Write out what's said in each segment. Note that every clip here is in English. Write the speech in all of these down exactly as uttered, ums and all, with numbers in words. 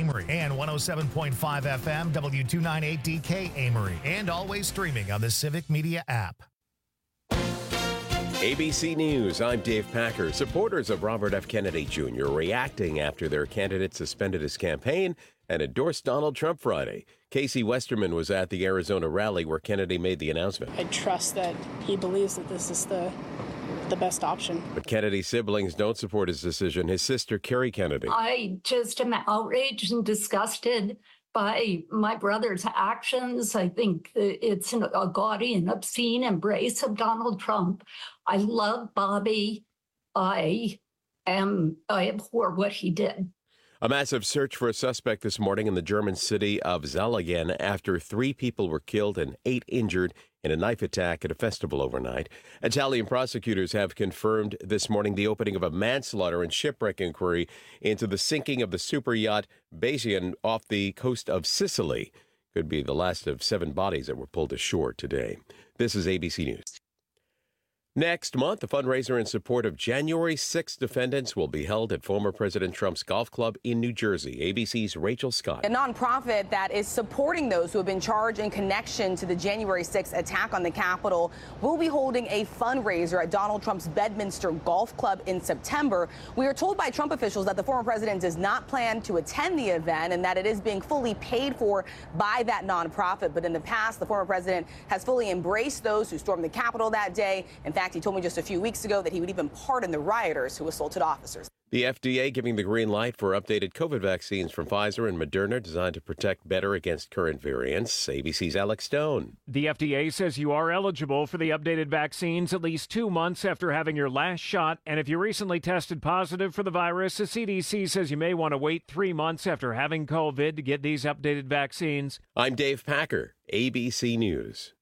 Amory, and one oh seven point five F M W two ninety-eight D K Amory, and always streaming on the Civic Media app. A B C News, I'm Dave Packer. Supporters of Robert F. Kennedy Junior reacting after their candidate suspended his campaign and endorsed Donald Trump Friday. Casey Westerman was at the Arizona rally where Kennedy made the announcement. I trust that he believes that this is the the best option. But Kennedy's siblings don't support his decision. His sister, Kerry Kennedy. I just am outraged and disgusted by my brother's actions. I think it's an, a gaudy and obscene embrace of Donald Trump. I love Bobby. I am, I abhor what he did. A massive search for a suspect this morning in the German city of Zellingen after three people were killed and eight injured in a knife attack at a festival overnight. Italian prosecutors have confirmed this morning the opening of a manslaughter and shipwreck inquiry into the sinking of the super yacht Basian off the coast of Sicily. Could be the last of seven bodies that were pulled ashore today. This is A B C News. Next month, a fundraiser in support of January sixth defendants will be held at former President Trump's golf club in New Jersey. A B C's Rachel Scott. A nonprofit that is supporting those who have been charged in connection to the January sixth attack on the Capitol will be holding a fundraiser at Donald Trump's Bedminster Golf Club in September. We are told by Trump officials that the former president does not plan to attend the event and that it is being fully paid for by that nonprofit. But in the past, the former president has fully embraced those who stormed the Capitol that day. In fact, he told me just a few weeks ago that he would even pardon the rioters who assaulted officers. The F D A giving the green light for updated COVID vaccines from Pfizer and Moderna designed to protect better against current variants. A B C's Alex Stone. The F D A says you are eligible for the updated vaccines at least two months after having your last shot. And if you recently tested positive for the virus, the C D C says you may want to wait three months after having COVID to get these updated vaccines. I'm Dave Packer, A B C News.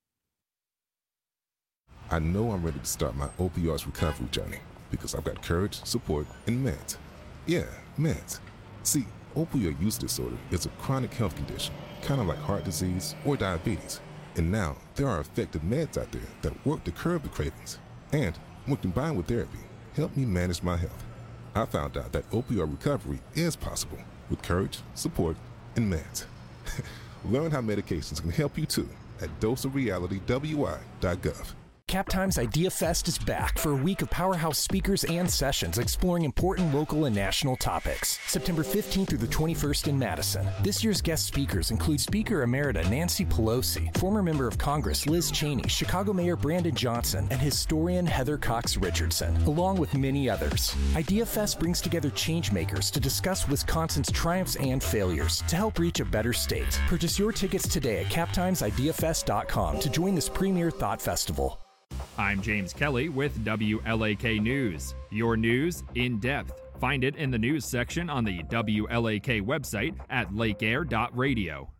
I know I'm ready to start my opioids recovery journey because I've got courage, support, and meds. Yeah, meds. See, opioid use disorder is a chronic health condition, kind of like heart disease or diabetes. And now there are effective meds out there that work to curb the cravings. And when combined with therapy, help me manage my health. I found out that opioid recovery is possible with courage, support, and meds. Learn how medications can help you too at dose of reality w i dot gov. CapTimes Idea Fest is back for a week of powerhouse speakers and sessions exploring important local and national topics. September fifteenth through the twenty-first in Madison. This year's guest speakers include Speaker Emerita Nancy Pelosi, former member of Congress Liz Cheney, Chicago Mayor Brandon Johnson, and historian Heather Cox Richardson, along with many others. Idea Fest brings together changemakers to discuss Wisconsin's triumphs and failures to help reach a better state. Purchase your tickets today at cap times idea fest dot com to join this premier thought festival. I'm James Kelly with W L A K News. Your news in depth. Find it in the news section on the W L A K website at lake air dot radio.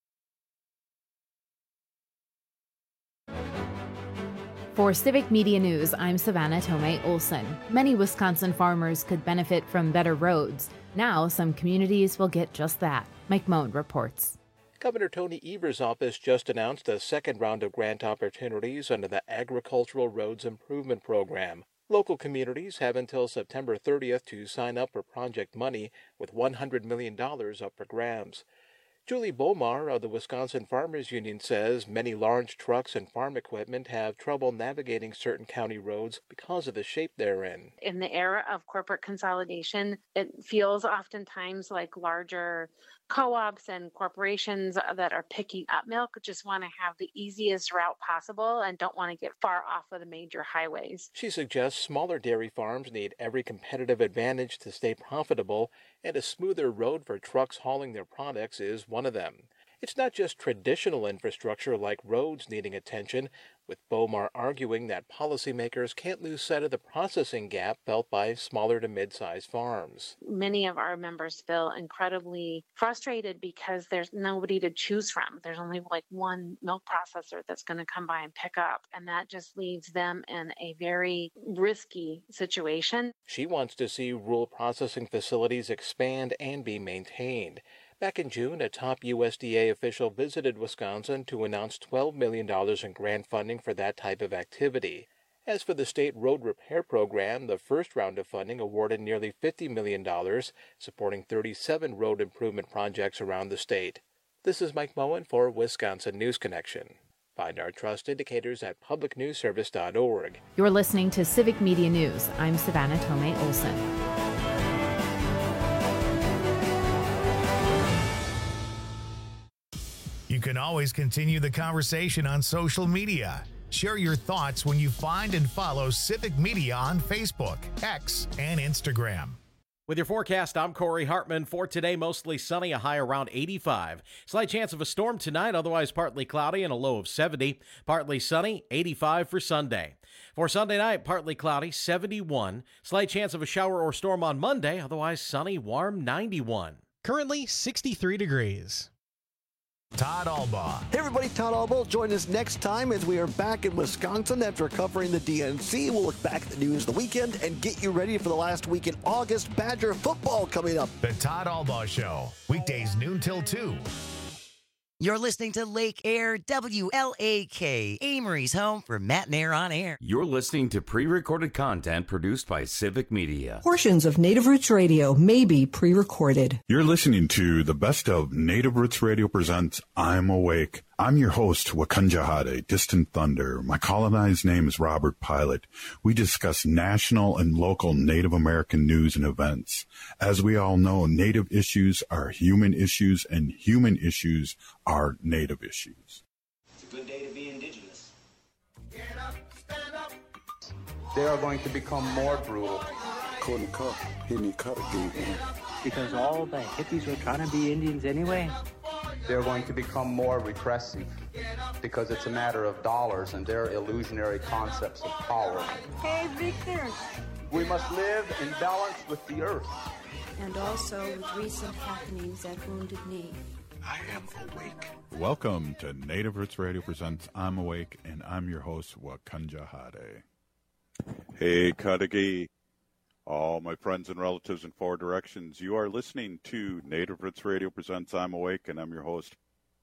For Civic Media News, I'm Savannah Tomei Olson. Many Wisconsin farmers could benefit from better roads. Now, some communities will get just that. Mike Moan reports. Governor Tony Evers' office just announced a second round of grant opportunities under the Agricultural Roads Improvement Program. Local communities have until September thirtieth to sign up for project money, with one hundred million dollars up for grabs. Julie Bomar of the Wisconsin Farmers Union says many large trucks and farm equipment have trouble navigating certain county roads because of the shape they're in. In the era of corporate consolidation, it feels oftentimes like larger co-ops and corporations that are picking up milk just want to have the easiest route possible and don't want to get far off of the major highways. She suggests smaller dairy farms need every competitive advantage to stay profitable, and a smoother road for trucks hauling their products is one of them. It's not just traditional infrastructure like roads needing attention, with Bomar arguing that policymakers can't lose sight of the processing gap felt by smaller to mid-sized farms. Many of our members feel incredibly frustrated because there's nobody to choose from. There's only like one milk processor that's going to come by and pick up, and that just leaves them in a very risky situation. She wants to see rural processing facilities expand and be maintained. Back in June, a top U S D A official visited Wisconsin to announce twelve million dollars in grant funding for that type of activity. As for the state road repair program, the first round of funding awarded nearly fifty million dollars, supporting thirty-seven road improvement projects around the state. This is Mike Moen for Wisconsin News Connection. Find our trust indicators at public news service dot org. You're listening to Civic Media News. I'm Savannah Tomei Olson. You can always continue the conversation on social media. Share your thoughts when you find and follow Civic Media on Facebook, X, and Instagram. With your forecast, I'm Corey Hartman. For today, mostly sunny, a high around eighty-five. Slight chance of a storm tonight, otherwise partly cloudy and a low of seventy. Partly sunny, eighty-five for Sunday. For Sunday night, partly cloudy, seventy-one. Slight chance of a shower or storm on Monday, otherwise sunny, warm, ninety-one. Currently sixty-three degrees. Todd Albaugh. Hey everybody, Todd Albaugh. Join us next time as we are back in Wisconsin after covering the D N C. We'll look back at the news of the weekend and get you ready for the last week in August. Badger football coming up. The Todd Albaugh Show, weekdays noon till two. You're listening to Lake Air W L A K, Amory's home for Matt and Air on Air. You're listening to pre-recorded content produced by Civic Media. Portions of Native Roots Radio may be pre-recorded. You're listening to the best of Native Roots Radio presents I'm Awake. I'm your host, Wakanja Hade, Distant Thunder. My colonized name is Robert Pilot. We discuss national and local Native American news and events. As we all know, Native issues are human issues, and human issues are Native issues. It's a good day to be Indigenous. Get up, stand up. They are going to become more brutal. Because all the hippies were trying to be Indians anyway. They're going to become more repressive because it's a matter of dollars and their illusionary concepts of power. Hey, Victor. We must live in balance with the earth. And also with recent happenings at Wounded Knee. I am awake. Welcome to Native Roots Radio presents I'm Awake, and I'm your host, Wakanja Hade. Hey, Kadagi. All my friends and relatives in four directions, you are listening to Native Roots Radio presents I'm Awake, and I'm your host,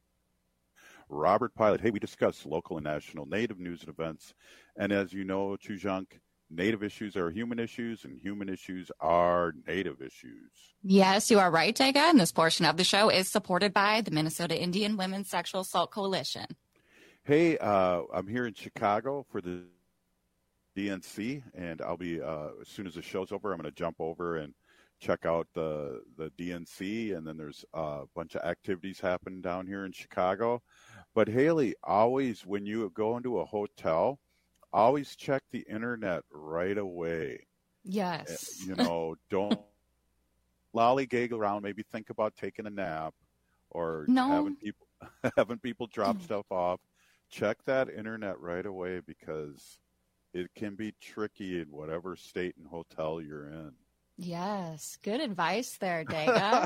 Robert Pilot. Hey, we discuss local and national Native news and events, and as you know, Chujunk, Native issues are human issues, and human issues are Native issues. Yes, you are right, Dega, and this portion of the show is supported by the Minnesota Indian Women's Sexual Assault Coalition. Hey, uh, I'm here in Chicago for the D N C, and I'll be uh, as soon as the show's over, I'm going to jump over and check out the the D N C, and then there's a bunch of activities happening down here in Chicago. But Haley, always when you go into a hotel, always check the internet right away. Yes. You know, don't lollygag around. Maybe think about taking a nap or no. having people having people drop stuff off. Check that internet right away because it can be tricky in whatever state and hotel you're in. Yes, good advice there, Dega.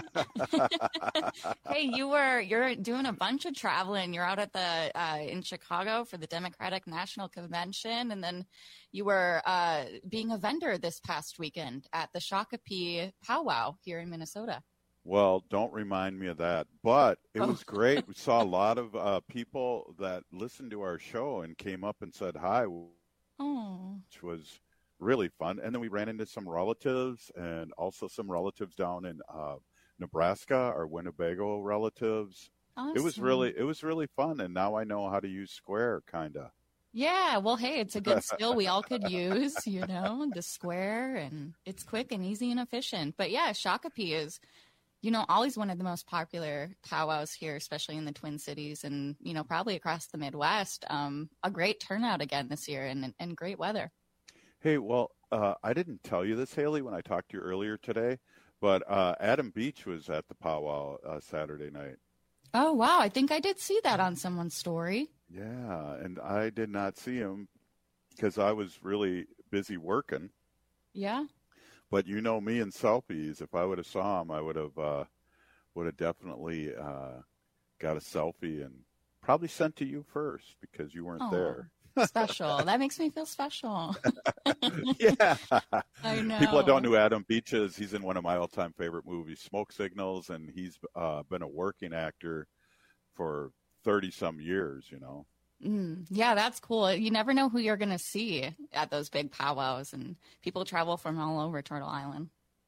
Hey, you were you're doing a bunch of traveling. You're out at the uh, in Chicago for the Democratic National Convention, and then you were uh, being a vendor this past weekend at the Shakopee Powwow here in Minnesota. Well, don't remind me of that, but it Oh. was great. We saw a lot of uh, people that listened to our show and came up and said hi. Oh. Which was really fun. And then we ran into some relatives and also some relatives down in uh, Nebraska, our Winnebago relatives. It was Awesome. really, it was really fun. And now I know how to use Square, kind of. Yeah, well, hey, it's a good skill we all could use, you know, the Square, and it's quick and easy and efficient. But yeah, Shakopee is, you know, always one of the most popular powwows here, especially in the Twin Cities and, you know, probably across the Midwest. Um, a great turnout again this year and, and great weather. Hey, well, uh, I didn't tell you this, Haley, when I talked to you earlier today, but uh, Adam Beach was at the powwow uh, Saturday night. Oh, wow. I think I did see that on someone's story. Yeah, and I did not see him because I was really busy working. Yeah. But you know me and selfies. If I would have saw him, I would have uh, would have definitely uh, got a selfie and probably sent to you first because you weren't Aw, there. Special. That makes me feel special. Yeah. I know. People that don't know Adam Beach is, he's in one of my all-time favorite movies, Smoke Signals, and he's uh, been a working actor for thirty-some years, you know. Mm, yeah, that's cool. You never know who you're going to see at those big powwows, and people travel from all over Turtle Island.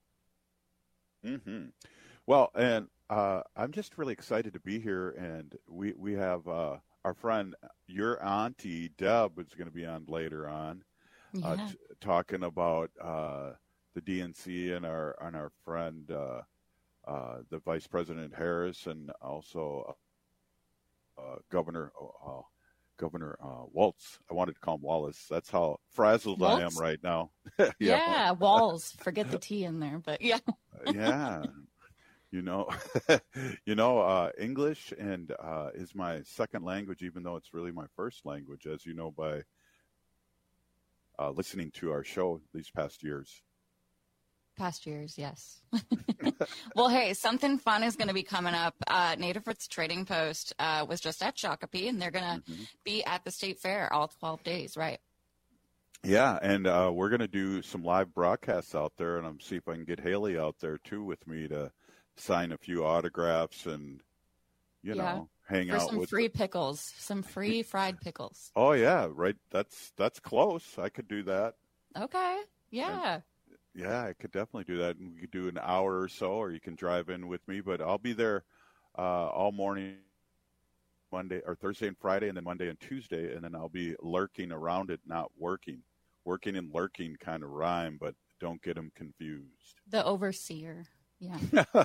Mm-hmm. Well, and uh, I'm just really excited to be here, and we we have uh, our friend, your auntie Deb, is going to be on later on, Yeah. uh, t- talking about uh, the D N C and our and our friend uh, uh, the Vice President Harris, and also uh, Governor uh, Governor uh, Waltz. I wanted to call him Wallace. That's how frazzled I am Waltz? right now. yeah. yeah. Walls. Forget the T in there, but yeah. yeah. You know, you know, uh, English and uh, is my second language, even though it's really my first language, as you know, by uh, listening to our show these past years. Past years, yes. Well, hey, something fun is going to be coming up. Uh, Native Roots Trading Post uh, was just at Shakopee, and they're going to Mm-hmm. be at the state fair all twelve days, right? Yeah, and uh, we're going to do some live broadcasts out there, and I'm see if I can get Haley out there too with me to sign a few autographs and, you Yeah. know, hang For out some with. free pickles, some free fried pickles. Oh yeah, right. That's that's close. I could do that. Okay, yeah. Yeah, I could definitely do that. We could do an hour or so, or you can drive in with me. But I'll be there uh, all morning, Monday or Thursday and Friday, and then Monday and Tuesday, and then I'll be lurking around it, not working. Working and lurking kind of rhyme, but don't get them confused. The overseer, yeah.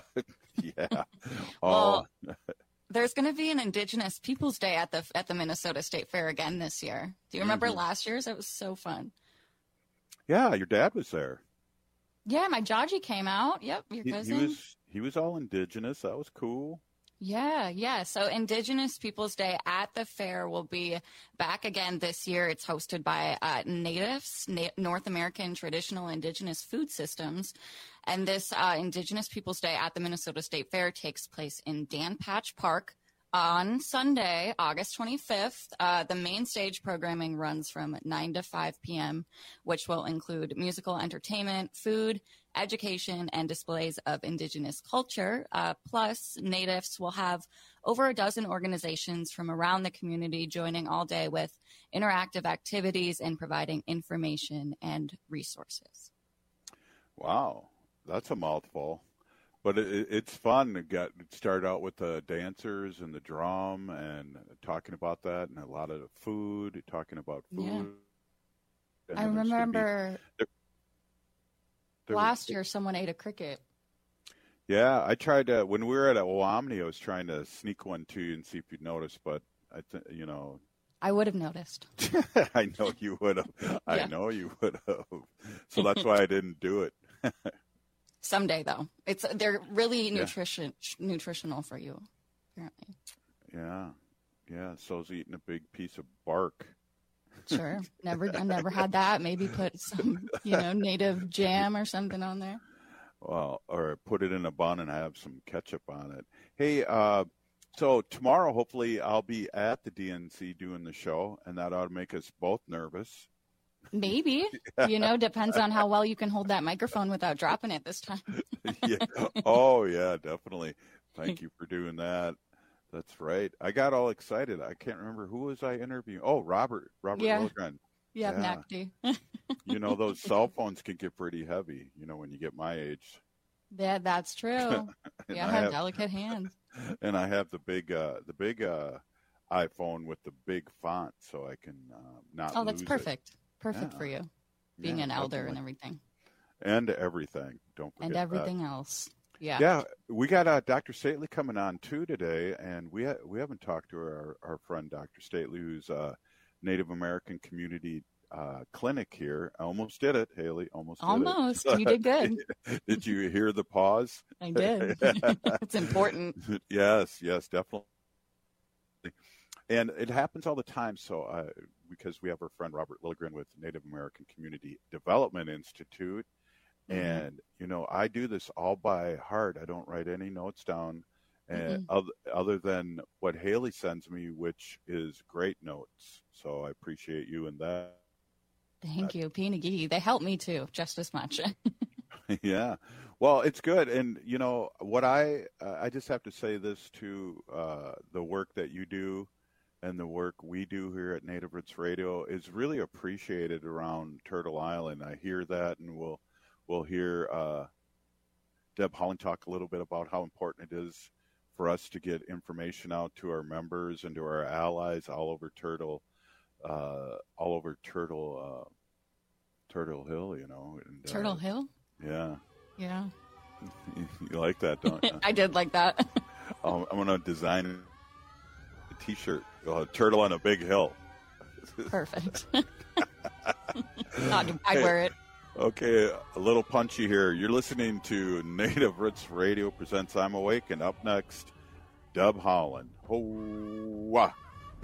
yeah. Well, oh. There's going to be an Indigenous Peoples Day at the at the Minnesota State Fair again this year. Do you remember Mhm. last year's? It was so fun. Yeah, your dad was there. Yeah, my Jaji came out. Yep, your He, he cousin. was he was all indigenous. That was cool. Yeah, yeah. So Indigenous Peoples Day at the fair will be back again this year. It's hosted by uh, Natives, Na- North American Traditional Indigenous Food Systems. And this uh, Indigenous Peoples Day at the Minnesota State Fair takes place in Dan Patch Park on Sunday, August twenty-fifth. Uh, the main stage programming runs from nine to five p.m., which will include musical entertainment, food, education, and displays of Indigenous culture. Uh, plus, Natives will have over a dozen organizations from around the community joining all day with interactive activities and providing information and resources. Wow, that's a mouthful. But it, it's fun to get start out with the dancers and the drum and talking about that, and a lot of the food, talking about food. Yeah. And I then there's gonna be- remember there- there was- last year someone ate a cricket. Yeah, I tried to when we were at Oamni. I was trying to sneak one to you and see if you'd notice, but I, th- you know, I would have noticed. I know you would have. I Yeah. know you would have. So that's why I didn't do it. Someday, though, it's they're really Yeah. nutrition nutritional for you, apparently. Yeah, yeah. So's eating a big piece of bark. Sure, never I never had that. Maybe put some you know native jam or something on there. Well, or put it in a bun and have some ketchup on it. Hey, uh, so tomorrow, hopefully, I'll be at the D N C doing the show, and that ought to make us both nervous. Maybe you know depends on how well you can hold that microphone without dropping it this time. yeah. Oh, yeah, definitely. Thank you for doing that. That's right. I got all excited. I can't remember who was I interviewing. Oh, Robert. Robert Yeah. Lilligren. Yeah, Yeah. N A C D. You know, those cell phones can get pretty heavy, you know, when you get my age. Yeah, that's true. And Yeah, I I have have- delicate hands. And I have the big, uh, the big uh, iPhone with the big font, so I can uh, not Oh, that's lose it. perfect. Perfect Yeah. for you, being Yeah, an elder and definitely. everything, And everything. Don't forget and that. everything else. Yeah. Yeah, we got uh, Doctor Stately coming on too today, and we ha- we haven't talked to our, our friend Doctor Stately, who's a Native American Community uh, Clinic here. I almost did it, Haley. Almost. Did it. Almost. You did good. Did you hear the pause? I did. It's important. Yes, yes, definitely. And it happens all the time. So, uh, because we have our friend Robert Lilligren with Native American Community Development Institute, Mhm. and you know, I do this all by heart. I don't write any notes down, and Mhm. other, other than what Haley sends me, which is great notes. So I appreciate you in that. Thank you, Pinagee. They help me too, just as much. Yeah, well, it's good, and you know what I uh, I just have to say this to uh, the work that you do and the work we do here at Native Roots Radio is really appreciated around Turtle Island. I hear that, and we'll we'll hear uh, Deb Holland talk a little bit about how important it is for us to get information out to our members and to our allies all over Turtle, uh, all over Turtle, uh, Turtle Hill. You know, and, Turtle uh, Hill. Yeah. Yeah. You like that, don't you? I did like that. um, I'm gonna design a T-shirt, uh, Turtle on a Big Hill. Perfect. I'd, I'd wear it. Okay, a little punchy here. You're listening to Native Roots Radio presents I'm Awake, and up next, Deb Holland. Ho-wah.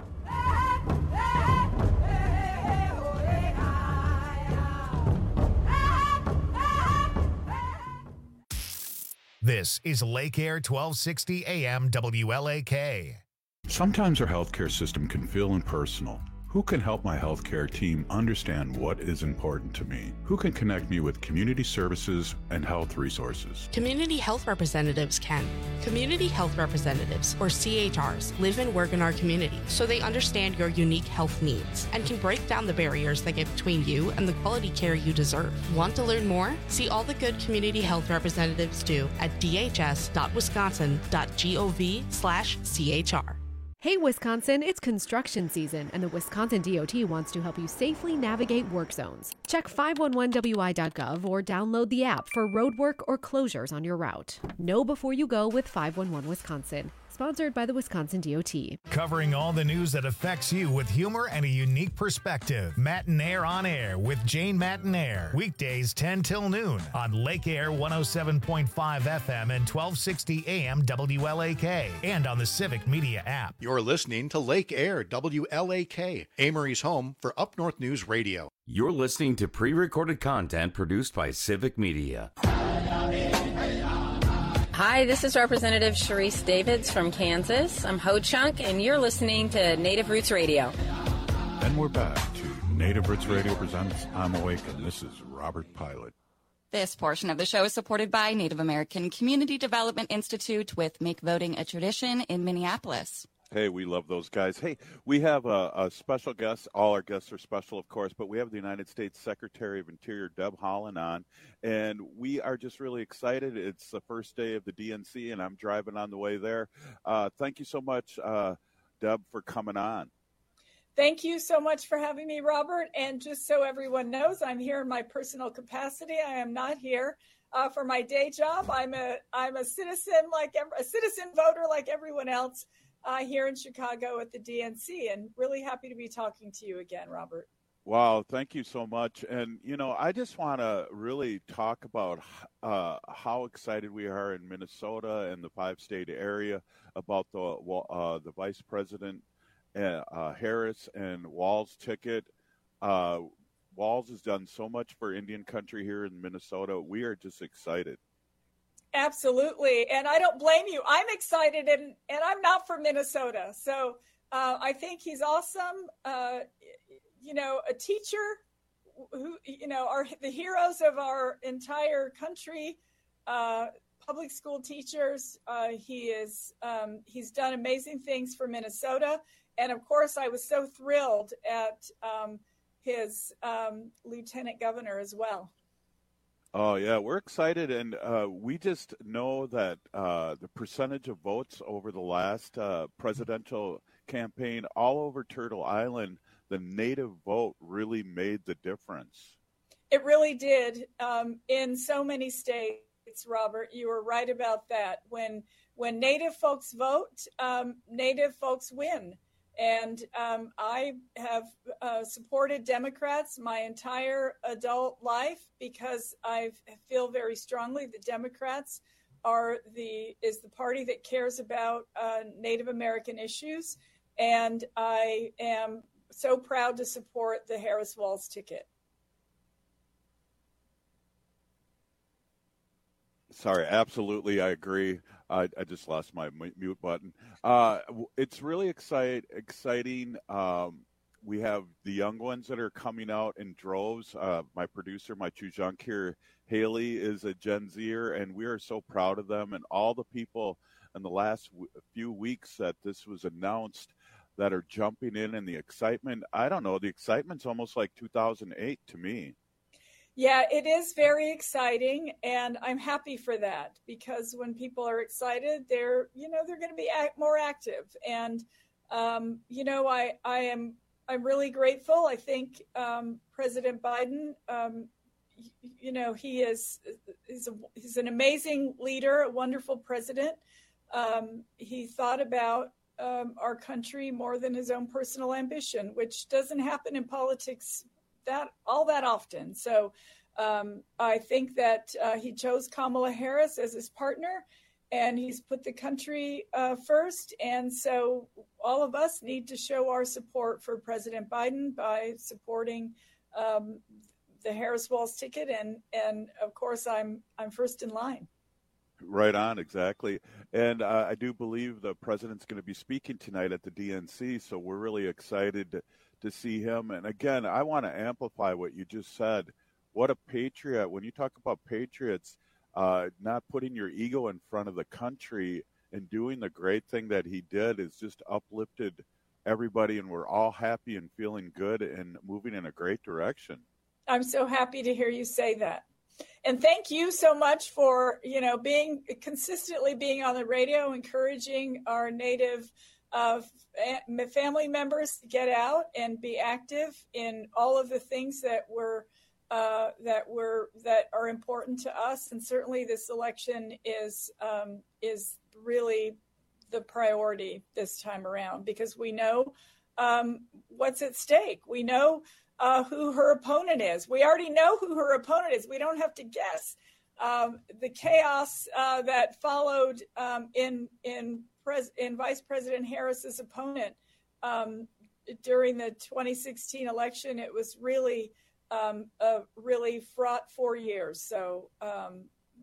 This is Lake Air twelve sixty A M W L A K. Sometimes our healthcare system can feel impersonal. Who can help my healthcare team understand what is important to me? Who can connect me with community services and health resources? Community health representatives can. Community health representatives, or C H Rs, live and work in our community, so they understand your unique health needs and can break down the barriers that get between you and the quality care you deserve. Want to learn more? See all the good community health representatives do at d h s dot wisconsin dot gov slash c h r. Hey Wisconsin, it's construction season, and the Wisconsin D O T wants to help you safely navigate work zones. Check five one one w i dot gov or download the app for road work or closures on your route. Know before you go with five one one Wisconsin. Sponsored by the Wisconsin D O T. Covering all the news that affects you with humor and a unique perspective. Matinaire on Air with Jane Matinaire. Weekdays ten till noon on Lake Air one oh seven point five F M and twelve sixty A M W L A K and on the Civic Media app. You're listening to Lake Air W L A K, Amory's home for Up North News Radio. You're listening to pre-recorded content produced by Civic Media. Hi, this is Representative Sharice Davids from Kansas. I'm Ho Chunk, and you're listening to Native Roots Radio. And we're back to Native Roots Radio presents I'm Awake, and this is Robert Pilot. This portion of the show is supported by Native American Community Development Institute with Make Voting a Tradition in Minneapolis. Hey, we love those guys. Hey, we have a, a special guest. All our guests are special, of course, but we have the United States Secretary of Interior, Deb Holland, on, and we are just really excited. It's the first day of the D N C, and I'm driving on the way there. Uh, thank you so much, uh, Deb, for coming on. Thank you so much for having me, Robert. And just so everyone knows, I'm here in my personal capacity. I am not here uh, for my day job. I'm a I'm a citizen like a citizen voter like everyone else. Uh, here in Chicago at the D N C, and really happy to be talking to you again, Robert. Wow, thank you so much. And, you know, I just want to really talk about uh, how excited we are in Minnesota and the five-state area about the uh, the Vice President uh, uh, Harris and Walz ticket. Uh, Walz has done so much for Indian country here in Minnesota. We are just excited. Absolutely. And I don't blame you. I'm excited, and, and I'm not from Minnesota. So uh, I think he's awesome. Uh, you know, a teacher who, you know, are the heroes of our entire country, uh, public school teachers. Uh, he is, um, he's done amazing things for Minnesota. And of course, I was so thrilled at um, his um, lieutenant governor as well. Oh, yeah, we're excited, and uh, we just know that uh, the percentage of votes over the last uh, presidential campaign all over Turtle Island, the Native vote really made the difference. It really did. Um, in so many states, Robert, you were right about that. When when Native folks vote, um, Native folks win. And um, I have uh, supported Democrats my entire adult life because I feel very strongly that Democrats are the is the party that cares about uh, Native American issues. And I am so proud to support the Harris-Walz ticket. Sorry, absolutely, I agree. I, I just lost my mute button. Uh, it's really excite, exciting. Um, we have the young ones that are coming out in droves. Uh, my producer, my chujunk here, Haley, is a Gen Zer, and we are so proud of them. And all the people in the last w- few weeks that this was announced, that are jumping in, and the excitement, I don't know, the excitement's almost like two thousand eight to me. Yeah, it is very exciting, and I'm happy for that, because when people are excited, they're, you know, they're going to be act, more active. And, um, you know, I, I am, I'm really grateful. I think um, President Biden, um, you know, he is, he's, a, he's an amazing leader, a wonderful president. Um, he thought about um, our country more than his own personal ambition, which doesn't happen in politics that all that often. So um, I think that uh, he chose Kamala Harris as his partner, and he's put the country uh, first. And so all of us need to show our support for President Biden by supporting um, the Harris-Walz ticket. And, and of course, I'm I'm first in line. Right on, exactly. And uh, I do believe the president's going to be speaking tonight at the D N C, so we're really excited to, to see him. And again, I want to amplify what you just said. What a patriot. When you talk about patriots, uh, not putting your ego in front of the country and doing the great thing that he did is just uplifted everybody, and we're all happy and feeling good and moving in a great direction. I'm so happy to hear you say that. And thank you so much for, you know, being consistently being on the radio, encouraging our Native uh, family members to get out and be active in all of the things that were uh, that were that are important to us. And certainly, this election is um, is really the priority this time around, because we know um, what's at stake. We know Uh, who her opponent is. We already know who her opponent is. We don't have to guess. Um, the chaos uh, that followed um, in in, pres- in Vice President Harris's opponent um, during the twenty sixteen election, it was really um, a really fraught four years. So um,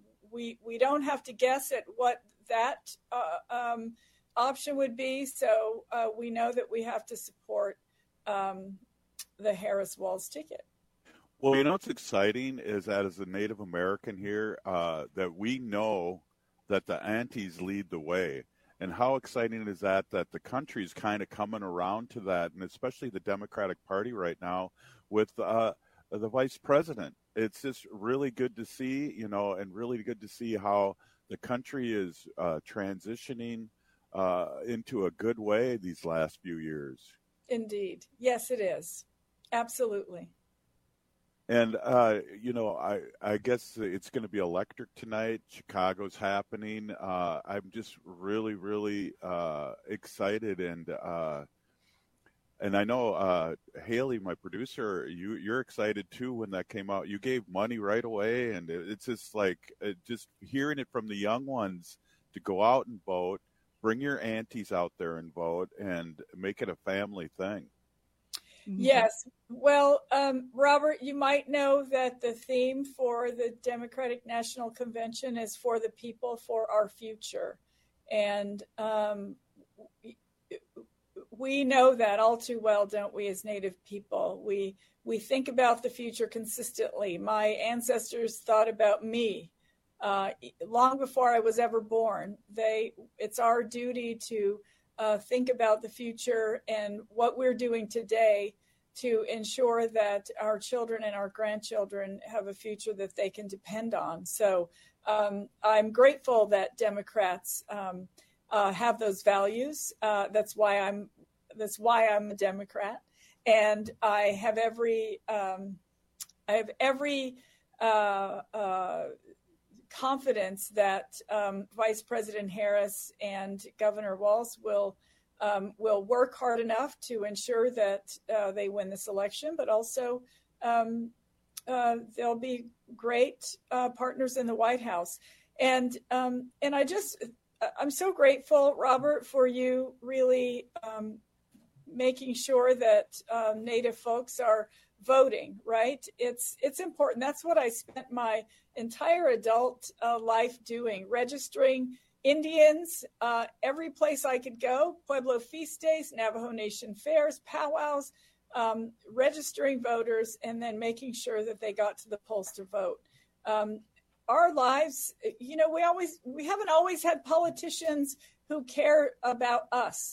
we we don't have to guess at what that uh, um, option would be. So uh, we know that we have to support Um, the Harris-Walz ticket. Well, you know what's exciting is that as a Native American here, uh, that we know that the antis lead the way. And how exciting is that, that the country's kind of coming around to that, and especially the Democratic Party right now with uh, the vice president. It's just really good to see, you know, and really good to see how the country is uh, transitioning uh, into a good way these last few years. Indeed. Yes, it is. Absolutely. And, uh, you know, I, I guess it's going to be electric tonight. Chicago's happening. Uh, I'm just really, really uh, excited. And uh, and I know, uh, Haley, my producer, you, you're excited, too, when that came out. You gave money right away. And it's just like it, just hearing it from the young ones to go out and vote, bring your aunties out there and vote, and make it a family thing. Yes. Well, um, Robert, you might know that the theme for the Democratic National Convention is for the people, for our future. And um, we know that all too well, don't we, as Native people? We we think about the future consistently. My ancestors thought about me uh, long before I was ever born. They, it's our duty to Uh, think about the future and what we're doing today to ensure that our children and our grandchildren have a future that they can depend on. So um, I'm grateful that Democrats um, uh, have those values. Uh, that's why I'm that's why I'm a Democrat, and I have every um, I have every uh, uh, confidence that um, Vice President Harris and Governor Walz will um, will work hard enough to ensure that uh, they win this election, but also um, uh, they'll be great uh, partners in the White House. And um, and I just I'm so grateful, Robert, for you really um, making sure that um, Native folks are voting, right? It's it's important. That's what I spent my entire adult uh, life doing, registering Indians uh, every place I could go, Pueblo feast days, Navajo Nation fairs, powwows, um, registering voters, and then making sure that they got to the polls to vote. Um, our lives, you know, we always we haven't always had politicians who care about us.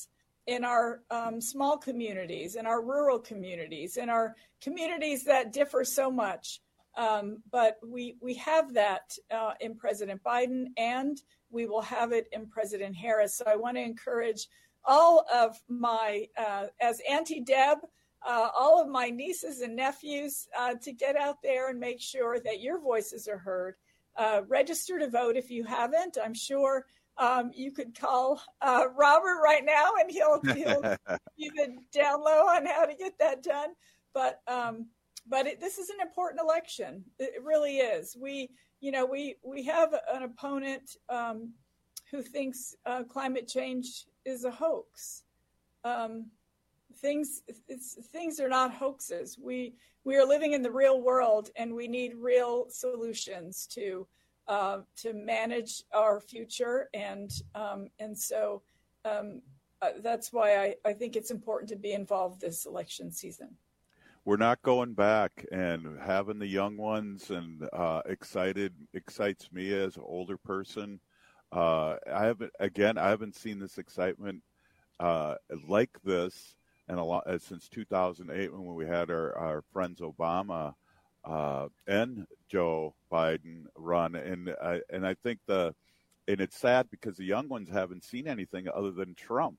in our um, small communities, in our rural communities, in our communities that differ so much. Um, but we we have that uh, in President Biden, and we will have it in President Harris. So I want to encourage all of my, uh, as Auntie Deb, uh, all of my nieces and nephews uh, to get out there and make sure that your voices are heard. Uh, register to vote if you haven't. I'm sure um, you could call uh, Robert right now and he'll, he'll give you the down low on how to get that done. But um, but it, this is an important election. It really is. We, you know, we, we have an opponent um, who thinks uh, climate change is a hoax. Um, things it's, things are not hoaxes. We we are living in the real world, and we need real solutions to uh, to manage our future. And um, and so um, uh, that's why I, I think it's important to be involved this election season. We're not going back, and having the young ones and uh, excited excites me as an older person. Uh, I haven't again. I haven't seen this excitement uh, like this in a lot uh, since two thousand eight when we had our, our friends Obama uh, and Joe Biden run, and I and I think the and it's sad because the young ones haven't seen anything other than Trump.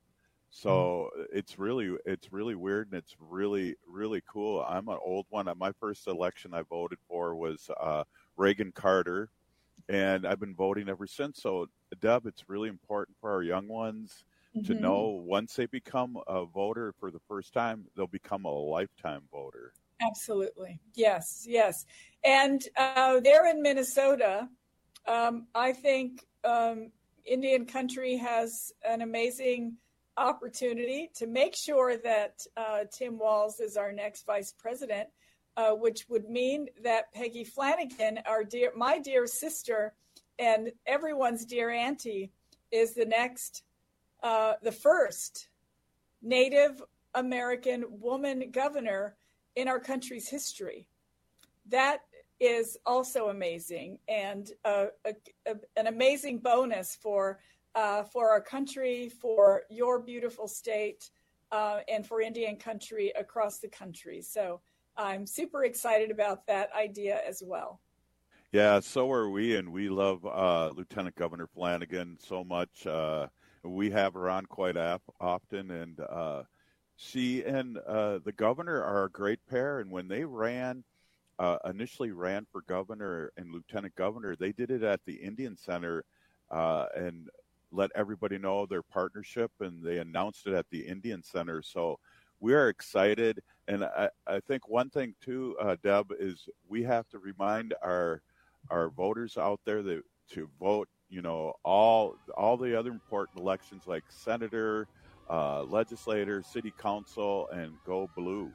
So it's really, it's really weird, and it's really, really cool. I'm an old one. My first election I voted for was uh, Reagan Carter, and I've been voting ever since. So, Deb, it's really important for our young ones mm-hmm. to know once they become a voter for the first time, they'll become a lifetime voter. Absolutely. Yes, yes. And uh, there in Minnesota, um, I think um, Indian Country has an amazing opportunity to make sure that uh, Tim Walz is our next vice president, uh, which would mean that Peggy Flanagan, our dear, my dear sister, and everyone's dear auntie, is the next, uh, the first Native American woman governor in our country's history. That is also amazing, and uh, a, a, an amazing bonus for Uh, for our country, for your beautiful state, uh, and for Indian Country across the country. So I'm super excited about that idea as well. Yeah, so are we, and we love uh, Lieutenant Governor Flanagan so much. Uh, we have her on quite ap- often, and uh, she and uh, the governor are a great pair. And when they ran, uh, initially ran for governor and lieutenant governor, they did it at the Indian Center, uh, and let everybody know their partnership, and they announced it at the Indian Center. So we are excited. And I, I think one thing too, uh, Deb, is we have to remind our our voters out there that to vote, you know, all all the other important elections like senator, uh, legislator, city council, and go blue.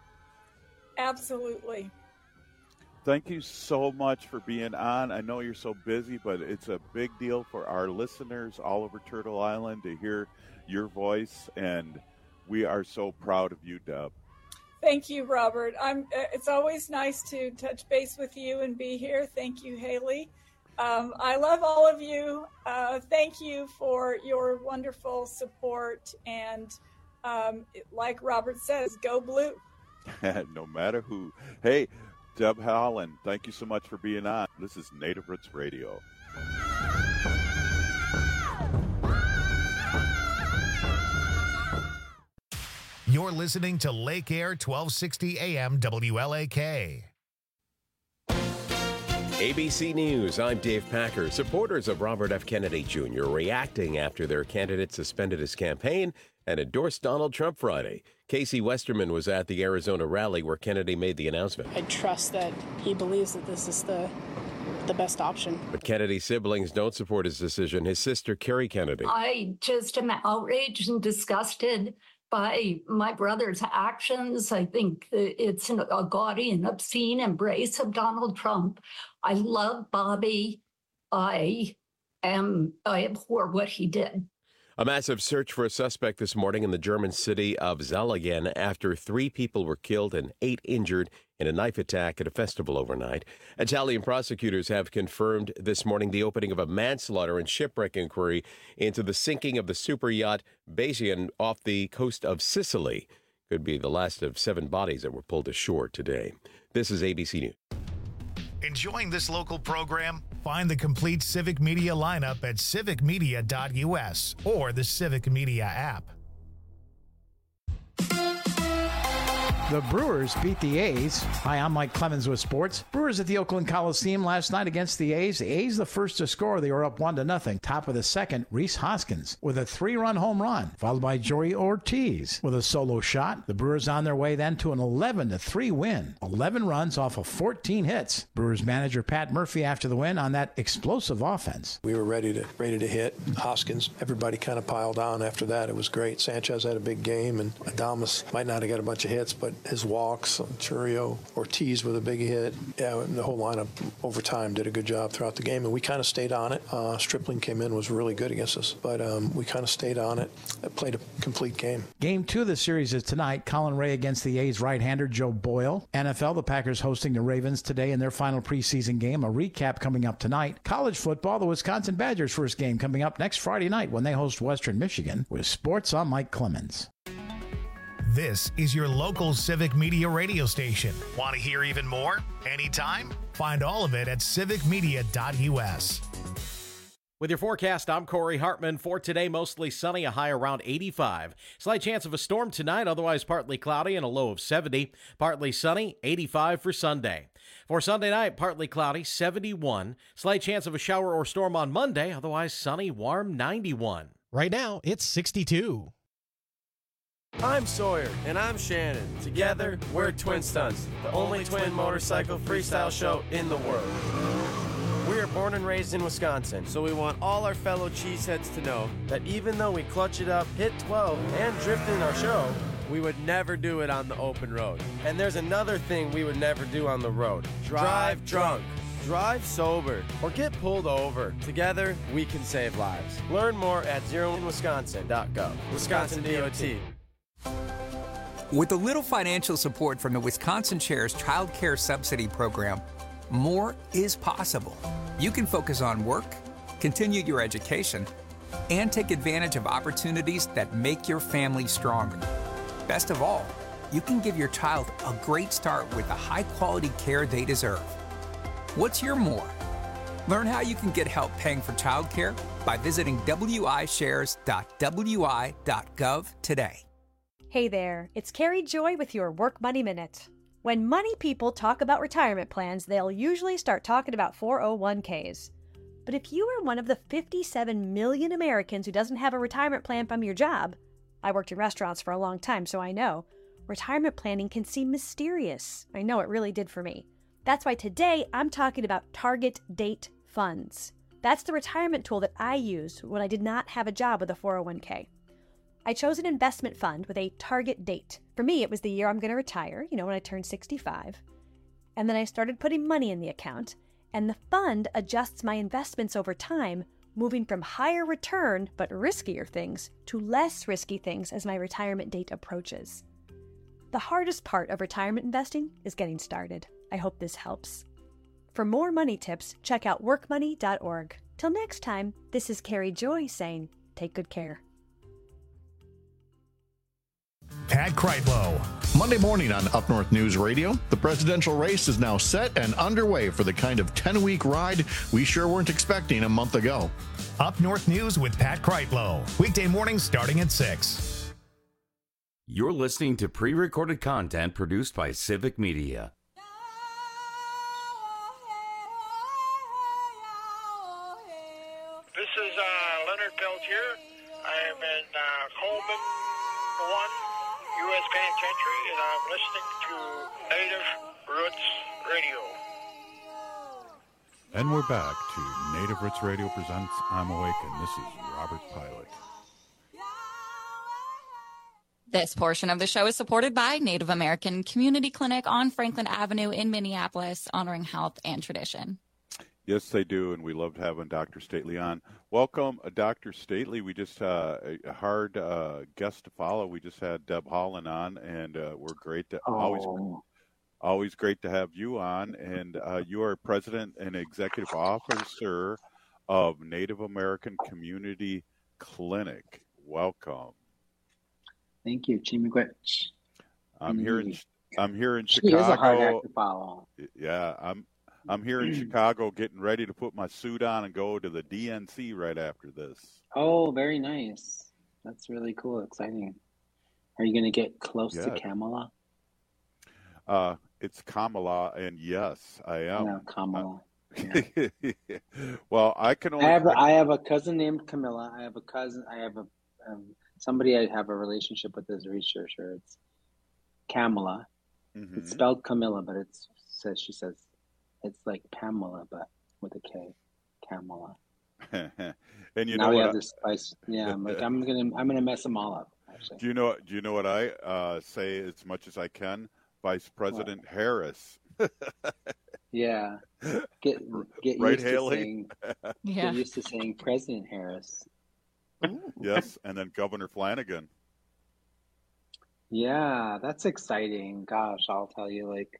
Absolutely. Thank you so much for being on. I know you're so busy, but it's a big deal for our listeners all over Turtle Island to hear your voice, and we are so proud of you, Deb. Thank you, Robert. I'm. Uh, it's always nice to touch base with you and be here. Thank you, Haley. Um, I love all of you. Uh, thank you for your wonderful support, and um, like Robert says, go blue. No matter who. Hey, Deb Haaland, thank you so much for being on. This is Native Roots Radio. You're listening to Lake Air twelve sixty A M W L A K. A B C News, I'm Dave Packer. Supporters of Robert F. Kennedy Junior reacting after their candidate suspended his campaign and endorsed Donald Trump Friday. Casey Westerman was at the Arizona rally where Kennedy made the announcement. I trust that he believes that this is the the best option. But Kennedy's siblings don't support his decision. His sister, Kerry Kennedy. I just am outraged and disgusted by my brother's actions. I think it's a gaudy and obscene embrace of Donald Trump. I love Bobby. I am, I abhor what he did. A massive search for a suspect this morning in the German city of Zellingen after three people were killed and eight injured in a knife attack at a festival overnight. Italian prosecutors have confirmed this morning the opening of a manslaughter and shipwreck inquiry into the sinking of the super yacht Basian off the coast of Sicily. Could be the last of seven bodies that were pulled ashore today. This is A B C News. Enjoying this local program? Find the complete Civic Media lineup at civic media dot U S or the Civic Media app. The Brewers beat the A's. Hi, I'm Mike Clemens with sports. Brewers at the Oakland Coliseum last night against the A's. The A's the first to score. They were up one to nothing. Top of the second, Rhys Hoskins with a three-run home run, followed by Joey Ortiz with a solo shot. The Brewers on their way then to an eleven to three win. eleven runs off of fourteen hits. Brewers manager Pat Murphy after the win on that explosive offense. We were ready to ready to hit. Hoskins, everybody kind of piled on after that. It was great. Sanchez had a big game, and Adames might not have got a bunch of hits, but his walks, Churio, Ortiz with a big hit. Yeah, the whole lineup over time did a good job throughout the game, and we kind of stayed on it. Uh, Stripling came in, was really good against us, but um, we kind of stayed on it. It played a complete game. Game two of the series is tonight. Colin Ray against the A's right-hander Joe Boyle. N F L, the Packers hosting the Ravens today in their final preseason game. A recap coming up tonight. College football, the Wisconsin Badgers' first game coming up next Friday night when they host Western Michigan. With sports, I'm Mike Clemens. This is your local Civic Media radio station. Want to hear even more? Anytime? Find all of it at civic media dot U S. With your forecast, I'm Corey Hartman. For today, mostly sunny, a high around eighty-five. Slight chance of a storm tonight, otherwise partly cloudy and a low of seventy. Partly sunny, eighty-five for Sunday. For Sunday night, partly cloudy, seventy-one. Slight chance of a shower or storm on Monday, otherwise sunny, warm, ninety-one. Right now, it's sixty-two. I'm Sawyer. And I'm Shannon. Together, we're Twin Stunts, the only twin motorcycle freestyle show in the world. We are born and raised in Wisconsin, so we want all our fellow cheeseheads to know that even though we clutch it up, hit twelve, and drift in our show, we would never do it on the open road. And there's another thing we would never do on the road. Drive drunk. Drive sober or get pulled over. Together, we can save lives. Learn more at zero in wisconsin dot gov. Wisconsin D O T. With a little financial support from the Wisconsin Shares Child Care Subsidy Program, more is possible. You can focus on work, continue your education, and take advantage of opportunities that make your family stronger. Best of all, you can give your child a great start with the high-quality care they deserve. What's your more? Learn how you can get help paying for childcare by visiting w i shares dot w i dot gov today. Hey there, it's Carrie Joy with your Work Money Minute. When money people talk about retirement plans, they'll usually start talking about four oh one k's. But if you are one of the fifty-seven million Americans who doesn't have a retirement plan from your job, I worked in restaurants for a long time, so I know, retirement planning can seem mysterious. I know it really did for me. That's why today I'm talking about target date funds. That's the retirement tool that I used when I did not have a job with a four oh one k. I chose an investment fund with a target date. For me, it was the year I'm going to retire, you know, when I turned sixty-five. And then I started putting money in the account, and the fund adjusts my investments over time, moving from higher return but riskier things to less risky things as my retirement date approaches. The hardest part of retirement investing is getting started. I hope this helps. For more money tips, check out work money dot org. Till next time, this is Carrie Joy saying, take good care. Pat Kreitlow. Monday morning on Up North News Radio, the presidential race is now set and underway for the kind of ten-week ride we sure weren't expecting a month ago. Up North News with Pat Kreitlow. Weekday mornings starting at six. You're listening to pre-recorded content produced by Civic Media. This is uh, Leonard Peltier. I am in uh, Coleman one. U S Penitentiary, and I'm listening to Native Roots Radio. And we're back to Native Roots Radio presents I'm Awake, and this is Robert Pilot. This portion of the show is supported by Native American Community Clinic on Franklin Avenue in Minneapolis, honoring health and tradition. Yes, they do, and we loved having Doctor Stately on. Welcome, uh, Doctor Stately. We just uh, a hard uh, guest to follow. We just had Deb Holland on, and uh, we're great. To, oh. Always, always great to have you on. And uh, you are president and executive officer of Native American Community Clinic. Welcome. Thank you, Chimigwech. I'm here in I'm here in she Chicago. Is a hard act to follow. Yeah, I'm. I'm here in Chicago getting ready to put my suit on and go to the D N C right after this. Oh, very nice. That's really cool, exciting. Are you going to get close yeah. to Kamala? Uh, it's Kamala, and yes, I am. No, Kamala. Uh, yeah. Well, I can only... I have, a, I have a cousin named Camilla. I have a cousin. I have a um, somebody I have a relationship with as a researcher. It's Kamala. Mm-hmm. It's spelled Camilla, but it says she says... It's like Pamela, but with a K, Kamala. And you now know we what have I, this spice. Yeah, I'm like I'm gonna I'm gonna mess them all up. Actually. Do you know? Do you know what I uh, say as much as I can? Vice President what? Harris. yeah. Get get right, used Haley? to saying. Yeah. Get used to saying President Harris. Yes, and then Governor Flanagan. Yeah, that's exciting. Gosh, I'll tell you, like.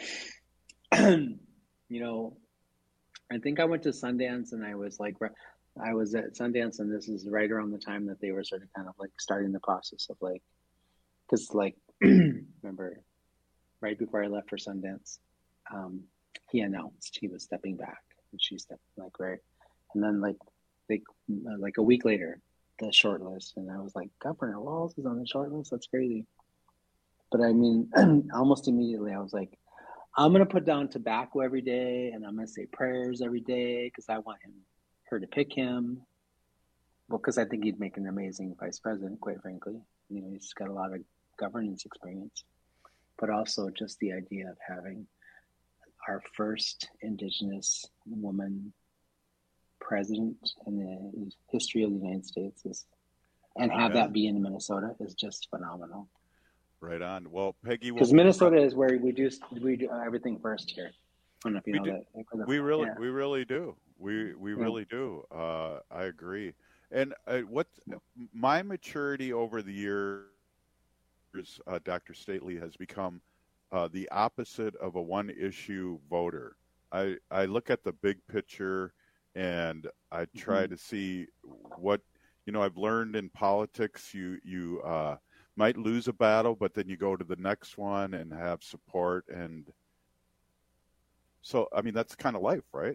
You know, I think I went to Sundance and I was like, I was at Sundance and this is right around the time that they were sort of kind of like starting the process of like, because like, remember, right before I left for Sundance, um, he announced he was stepping back and she stepped like right, and then like, like, like a week later, the short list, and I was like, Governor Walz is on the short list. That's crazy. But I mean, almost immediately I was like, I'm going to put down tobacco every day and I'm going to say prayers every day because I want him, her to pick him. Well, because I think he'd make an amazing vice president, quite frankly. You know, he's got a lot of governance experience, but also just the idea of having our first Indigenous woman president in the history of the United States is, and have yeah. that be in Minnesota is just phenomenal. Right on. Well, Peggy, because Minnesota is where we do we do everything first here. I don't know if you we know do, that. We really, yeah. we really do. We we yeah. really do. Uh, I agree. And uh, what my maturity over the years, uh, Doctor Stately, has become uh, the opposite of a one-issue voter. I I look at the big picture, and I try mm-hmm. to see what you know. I've learned in politics. You you. Uh, might lose a battle, but then you go to the next one and have support. And so, I mean, that's kind of life, right?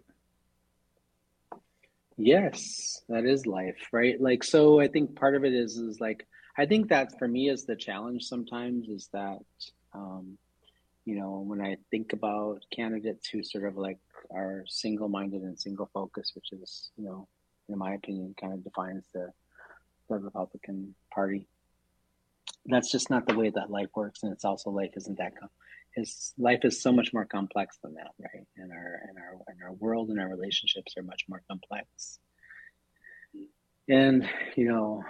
Yes, that is life, right? Like, so I think part of it is, is like, I think that for me is the challenge sometimes is that, um, you know, when I think about candidates who sort of like are single-minded and single-focused, which is, you know, in my opinion, kind of defines the, the Republican Party. That's just not the way that life works, and it's also life isn't that com- is life is so much more complex than that, right? And our and our and our world and our relationships are much more complex. And you know,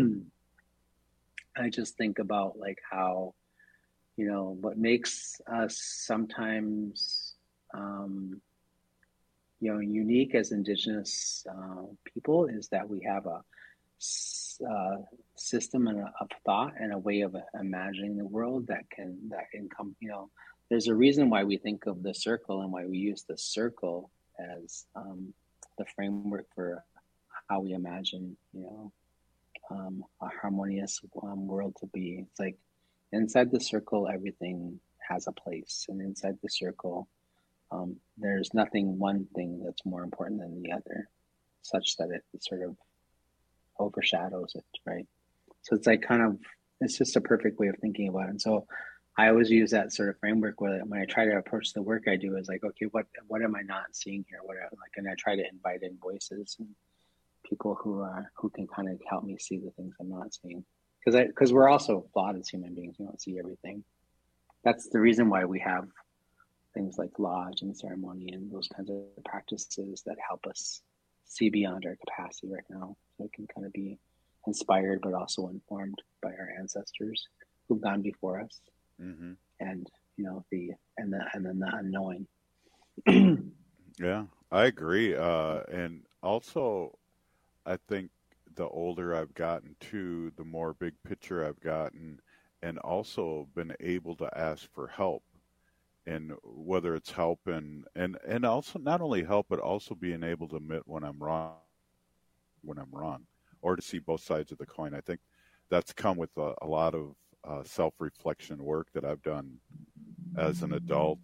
I just think about like how, you know, what makes us sometimes, um, you know, unique as Indigenous uh, people is that we have a Uh, system and a, of thought and a way of imagining the world that can that can come. You know, there's a reason why we think of the circle and why we use the circle as um, the framework for how we imagine, you know, um, a harmonious um, world to be. It's like inside the circle, everything has a place, and inside the circle, um, there's nothing one thing that's more important than the other, such that it sort of overshadows it, right? So it's like kind of, it's just a perfect way of thinking about it. And so I always use that sort of framework where when I try to approach the work I do is like, okay, what what am I not seeing here? What like, and I try to invite in voices and people who are who can kind of help me see the things I'm not seeing. Because I because we're also flawed as human beings. We don't see everything. That's the reason why we have things like lodge and ceremony and those kinds of practices that help us see beyond our capacity right now, so it can kind of be inspired but also informed by our ancestors who've gone before us, mm-hmm. and you know the and the and then the unknowing. Yeah, I agree. Uh, and also, I think the older I've gotten too, the more big picture I've gotten, and also been able to ask for help. And whether it's help and, and, and also not only help, but also being able to admit when I'm wrong, when I'm wrong, or to see both sides of the coin. I think that's come with a, a lot of uh, self-reflection work that I've done as an adult.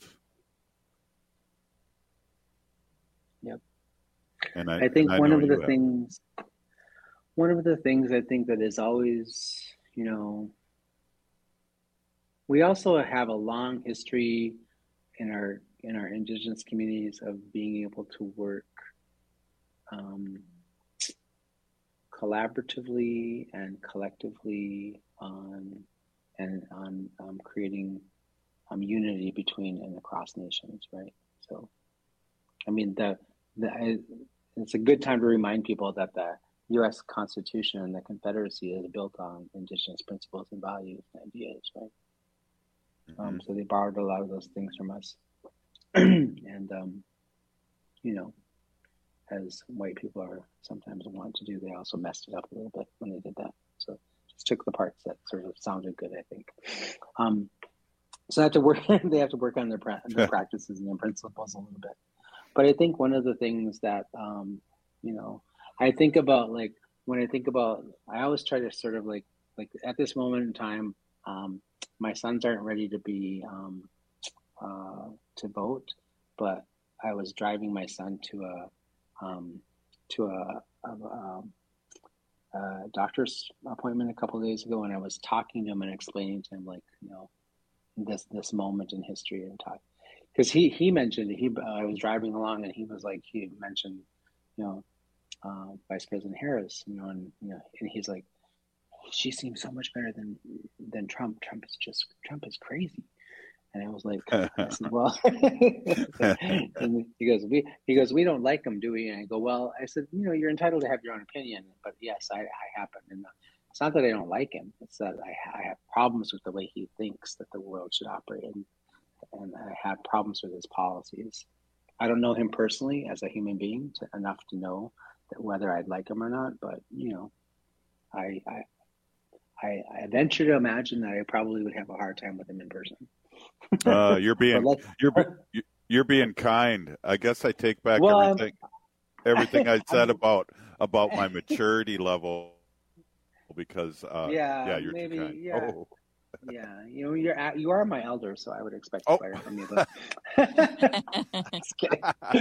Yep. And I, I think and I one know of the have. things, one of the things I think that is always, you know, we also have a long history in our in our indigenous communities of being able to work um, collaboratively and collectively on and on um, creating um, unity between and across nations, right? So, I mean, the the I, it's a good time to remind people that the U S Constitution and the Confederacy is built on indigenous principles and values and ideas, right? Mm-hmm. Um, so they borrowed a lot of those things from us. and, um, you know, as white people are sometimes want to do, they also messed it up a little bit when they did that. So just took the parts that sort of sounded good, I think. Um, so they have to work, they have to work on their, pra- their practices and their principles a little bit. But I think one of the things that, um, you know, I think about, like, when I think about, I always try to sort of like, like at this moment in time, um, my sons aren't ready to be, um, uh, to vote, but I was driving my son to a, um, to a, a, a, a doctor's appointment a couple of days ago, and I was talking to him and explaining to him, like, you know, this, this moment in history and talk, because he, he mentioned, he, uh, I was driving along and he was like, he mentioned, you know, Uh, Vice President Harris, you know, and you know, and he's like, she seems so much better than than Trump. Trump is just Trump is crazy. And I was like, I said, well, and he goes, we he goes, we don't like him, do we? And I go, well, I said, you know, you're entitled to have your own opinion, but yes, I, I happen. And it's not that I don't like him; it's that I, I have problems with the way he thinks that the world should operate, and and I have problems with his policies. I don't know him personally as a human being to, enough to know that whether I'd like him or not, but you know, I, I I I venture to imagine that I probably would have a hard time with him in person. uh, you're being you're you're being kind. I guess I take back well, everything everything I said about about my maturity level because uh, yeah, yeah, you're maybe, too kind. Yeah. Oh. Yeah, you know, you're at, you are my elder, so I would expect oh. better from you. But just kidding.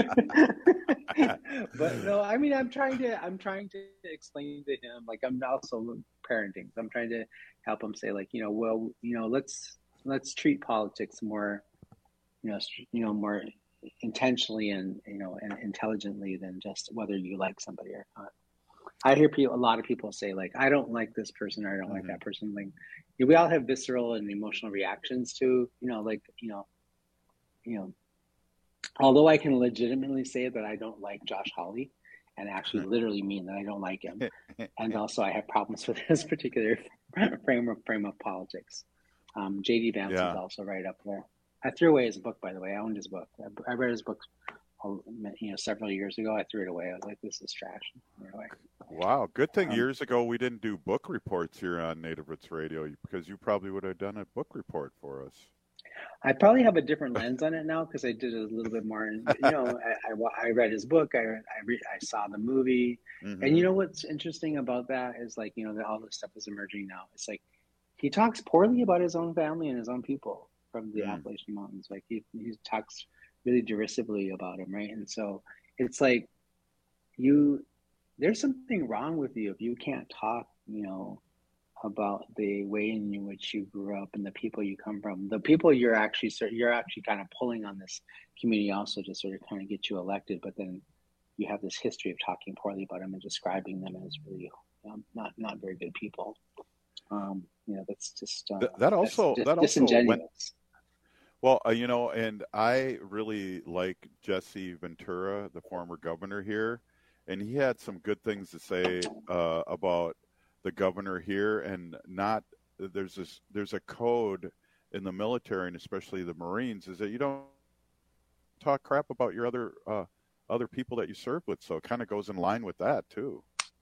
But no, I mean, I'm trying to I'm trying to explain to him, like, I'm also parenting. So I'm trying to help him say, like, you know, well, you know, let's let's treat politics more, you know, you know, more intentionally and you know and intelligently than just whether you like somebody or not. I hear people, a lot of people say, like, I don't like this person or I don't mm-hmm. like that person. Like, we all have visceral and emotional reactions to, you know, like, you know, you know, although I can legitimately say that I don't like Josh Hawley and actually literally mean that I don't like him. And also I have problems with his particular frame of, frame of politics. Um, J D Vance yeah. is also right up there. I threw away his book, by the way. I owned his book. I, I read his book you know, several years ago. I threw it away. I was like, this is trash. Anyway. Wow. Good thing um, years ago we didn't do book reports here on Native Roots Radio because you probably would have done a book report for us. I probably have a different lens on it now because I did it a little bit more. And, you know, I, I, I read his book. I I, re, I saw the movie. Mm-hmm. And you know what's interesting about that is, like, you know, that all this stuff is emerging now. It's like he talks poorly about his own family and his own people from the mm. Appalachian Mountains. Like he, he talks really derisively about him, right? And so it's like you, there's something wrong with you if you can't talk, you know, about the way in which you grew up and the people you come from. The people you're actually, you're actually kind of pulling on this community also to sort of kind of get you elected, but then you have this history of talking poorly about them and describing them as really um, not not very good people. Um, you know, that's just uh, that, that also just that also went. Well, uh, you know, and I really like Jesse Ventura, the former governor here, and he had some good things to say uh, about the governor here. And not there's this there's a code in the military and especially the Marines is that you don't talk crap about your other uh, other people that you serve with. So it kind of goes in line with that too.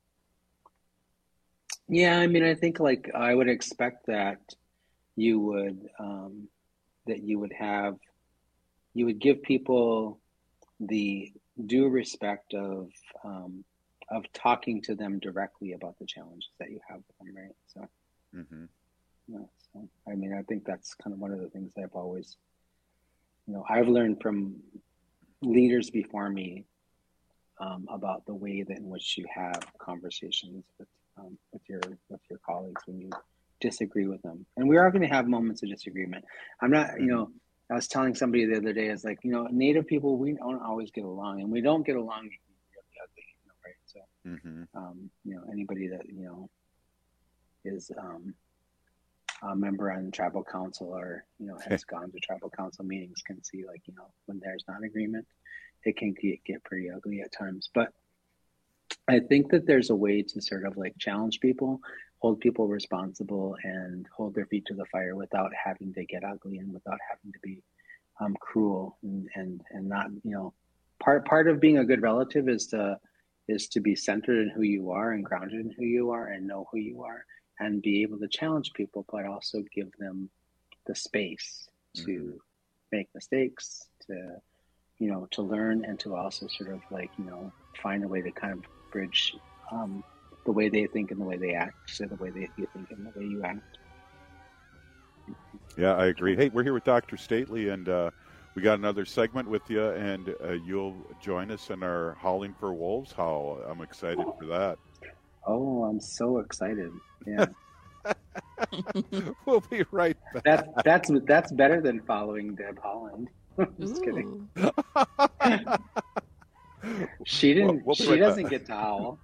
Yeah, I mean, I think like I would expect that you would um, that you would have you would give people the due respect of um, of talking to them directly about the challenges that you have with them, right? So, mm-hmm. yeah, so I mean, I think that's kind of one of the things I've always, you know, I've learned from leaders before me um, about the way that in which you have conversations with um, with your with your colleagues when you disagree with them. And we are going to have moments of disagreement. I'm not, you know, I was telling somebody the other day, it's like, you know, Native people, we don't always get along, and we don't get along really ugly, you know, right? So, mm-hmm. um, you know, anybody that, you know, is um, a member on tribal council or, you know, has gone to tribal council meetings can see, like, you know, when there's not agreement, it can get, get pretty ugly at times. But I think that there's a way to sort of like challenge people, hold people responsible, and hold their feet to the fire without having to get ugly and without having to be um, cruel and, and and not, you know, part part of being a good relative is to is to be centered in who you are and grounded in who you are and know who you are and be able to challenge people, but also give them the space to mm-hmm. make mistakes, to, you know, to learn, and to also sort of like, you know, find a way to kind of bridge um, the way they think and the way they act, so the way they you think and the way you act. Yeah, I agree. Hey, we're here with Doctor Stately, and uh, we got another segment with you, and uh, you'll join us in our Howling for Wolves Howl. I'm excited for that. Oh, I'm so excited. Yeah. We'll be right back. That, that's, that's better than following Deb Holland. Just Ooh. kidding. She didn't. We'll, we'll she right doesn't back. Get to howl.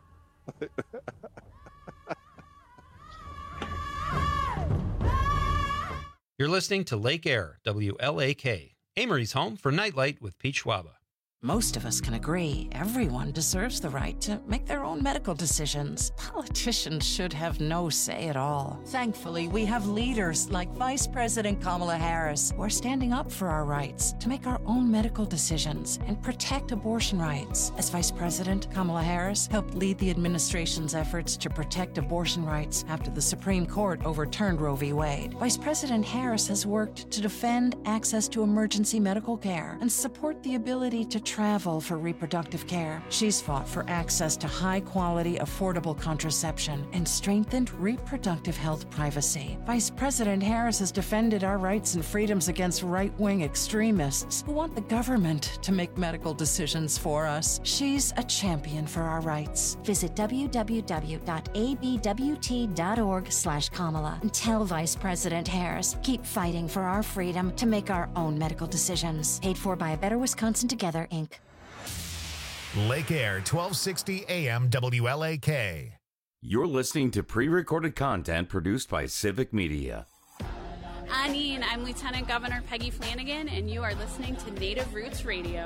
You're listening to Lake Air, W L A K, Amory's home for Nightlight with Pete Schwaba. Most of us can agree everyone deserves the right to make their own medical decisions. Politicians should have no say at all. Thankfully, we have leaders like Vice President Kamala Harris who are standing up for our rights to make our own medical decisions and protect abortion rights. As Vice President, Kamala Harris helped lead the administration's efforts to protect abortion rights after the Supreme Court overturned Roe v. Wade. Vice President Harris has worked to defend access to emergency medical care and support the ability to travel for reproductive care. She's fought for access to high-quality, affordable contraception and strengthened reproductive health privacy. Vice President Harris has defended our rights and freedoms against right-wing extremists who want the government to make medical decisions for us. She's a champion for our rights. Visit w w w dot a b w t dot org slash Kamala and tell Vice President Harris, keep fighting for our freedom to make our own medical decisions. Paid for by A Better Wisconsin Together, Incorporated. Lake Air, twelve sixty A M W L A K. You're listening to pre-recorded content produced by Civic Media. Anine, I'm Lieutenant Governor Peggy Flanagan, and you are listening to Native Roots Radio.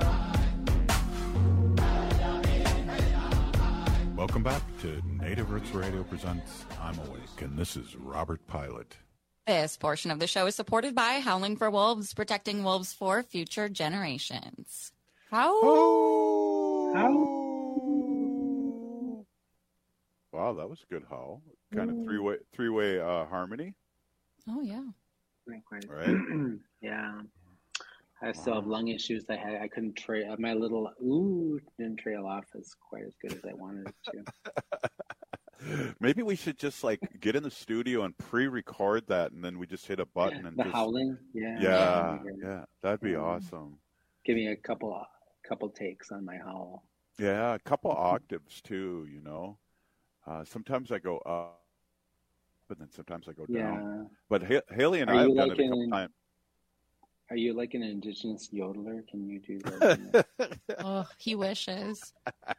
Welcome back to Native Roots Radio presents I'm Awake, and this is Robert Pilot. This portion of the show is supported by Howling for Wolves, protecting wolves for future generations. How? Oh. How? Wow, that was a good howl. Kind of three way, three way uh, harmony. Oh yeah. Right. Yeah. I still have lung issues. I had. I couldn't trail. My little ooh didn't trail off as quite as good as I wanted it to. Maybe we should just like get in the studio and pre-record that, and then we just hit a button yeah, and the just, howling. Yeah. Yeah. Yeah. That'd be um, awesome. Give me a couple, couple takes on my howl. Yeah, a couple octaves too. You know, uh, sometimes I go up, but then sometimes I go Yeah. down. But H- Haley and Are I have you done like it a couple an- times. Are you like an indigenous yodeler? Can you do that? Oh, he wishes.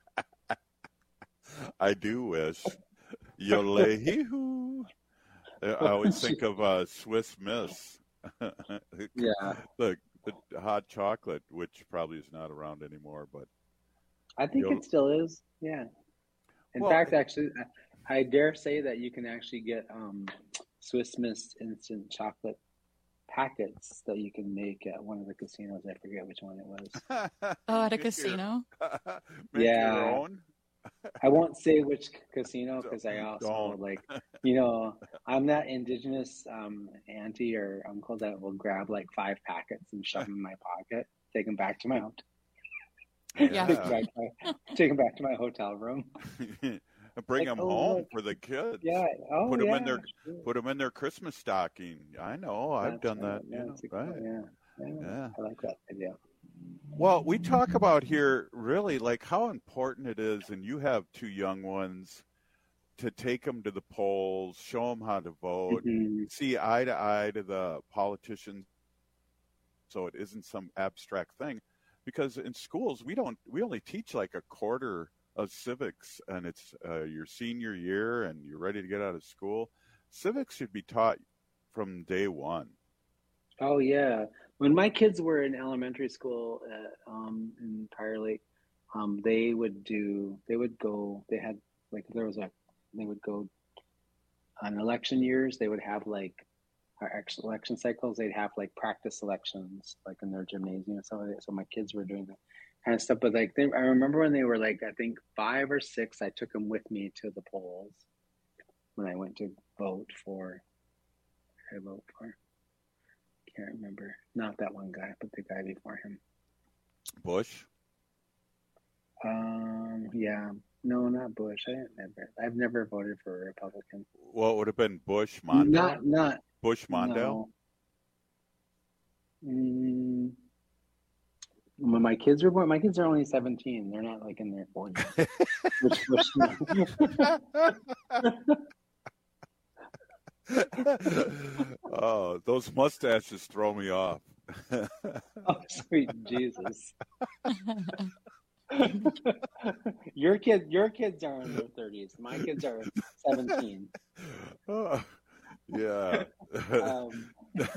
I do wish. Yole-hee-hoo. I always think of uh, Swiss Miss. Yeah. The, the hot chocolate, which probably is not around anymore, but I think Yo- it still is. Yeah. In Well, fact, actually, I, I dare say that you can actually get um, Swiss Miss instant chocolate packets that you can make at one of the casinos. I forget which one it was. Oh, at a casino? Make yeah. your own? I won't say which casino because I also Don't. like, you know, I'm that indigenous um, auntie or uncle that will grab like five packets and shove them in my pocket, take them back to my hotel. Yeah. take, them back to my, take them back to my hotel room. Bring Like, them oh, home look. for the kids. Yeah. Oh, put them yeah. in their sure. put them in their Christmas stocking. I know. I've That's done right. that. Yeah, You know, that's a good right. one. Yeah. Yeah. Yeah. I like that idea. Well, we talk about here really like how important it is, and you have two young ones, to take them to the polls, show them how to vote, Mhm. see eye to eye to the politicians, so it isn't some abstract thing. Because in schools, we don't we only teach like a quarter of civics, and it's uh, your senior year, and you're ready to get out of school. Civics should be taught from day one. Oh yeah. When my kids were in elementary school at, um, in Prior Lake, um, they would do. They would go. They had like there was a. They would go on election years. They would have like our ex- election cycles. They'd have like practice elections, like in their gymnasium and stuff like that. So my kids were doing that kind of stuff. But like, they, I remember when they were like, I think five or six. I took them with me to the polls when I went to vote for. Who did I vote for? Can't remember. Not that one guy, but the guy before him. Bush? Um. Yeah. No, not Bush. I didn't never. I've never voted for a Republican. Well, it would have been Bush, Mondale. Not. Not. Bush, Mondale. No. Mm, when my kids were born, my kids are only seventeen. They're not like in their forties. Which Bush? Oh, those mustaches throw me off. Oh, sweet Jesus. your kid, your kids are in their thirties. My kids are seventeen. Oh, yeah. um,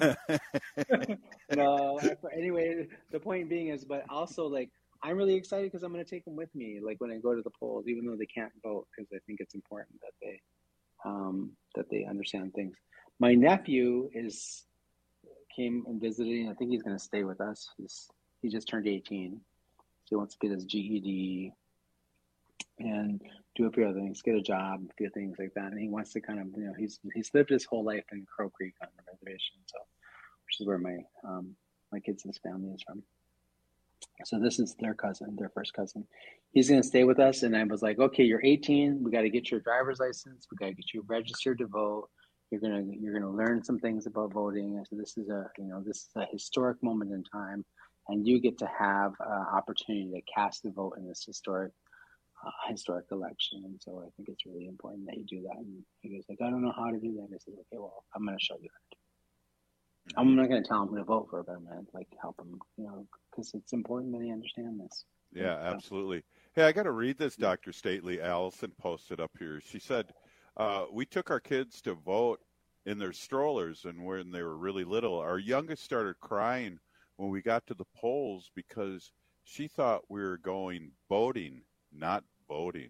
no. Anyway, the point being is, but also like I'm really excited because I'm going to take them with me, like when I go to the polls, even though they can't vote, because I think it's important that they um, that they understand things. My nephew is came and visited. I think he's going to stay with us. He's he just turned eighteen. So he wants to get his G E D and do a few other things, get a job, a few things like that. And he wants to kind of, you know, he's he's lived his whole life in Crow Creek on the reservation, so which is where my um, my kids' family is from. So this is their cousin, their first cousin. He's going to stay with us, and I was like, okay, you're eighteen. We got to get your driver's license. We got to get you registered to vote. You're gonna you're gonna learn some things about voting. So this is a you know this is a historic moment in time. And you get to have an opportunity to cast a vote in this historic, uh, historic election. And so I think it's really important that you do that. And he goes like, I don't know how to do that. I said, okay, well, I'm going to show you that. I'm not going to tell him who to vote for, but I'm going to like help him, you know, because it's important that he understand this. Yeah, absolutely. Hey, I got to read this, Doctor Stately. Allison posted up here. She said, uh, we took our kids to vote in their strollers, and when they were really little, our youngest started crying when we got to the polls because she thought we were going boating, not voting.